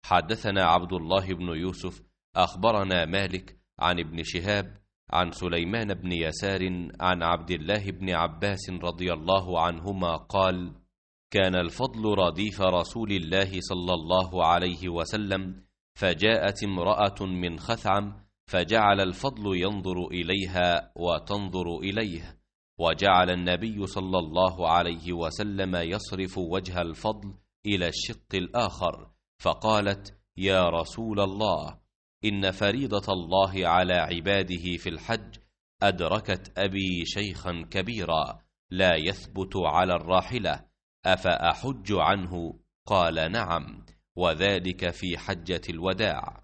حدثنا عبد الله بن يوسف أخبرنا مالك عن ابن شهاب عن سليمان بن يسار عن عبد الله بن عباس رضي الله عنهما قال: كان الفضل رديف رسول الله صلى الله عليه وسلم، فجاءت امرأة من خثعم، فجعل الفضل ينظر إليها وتنظر إليه، وجعل النبي صلى الله عليه وسلم يصرف وجه الفضل إلى الشق الآخر، فقالت: يا رسول الله، إن فريضة الله على عباده في الحج أدركت أبي شيخا كبيرا لا يثبت على الراحلة، أفأحج عنه؟ قال: نعم، وذلك في حجة الوداع.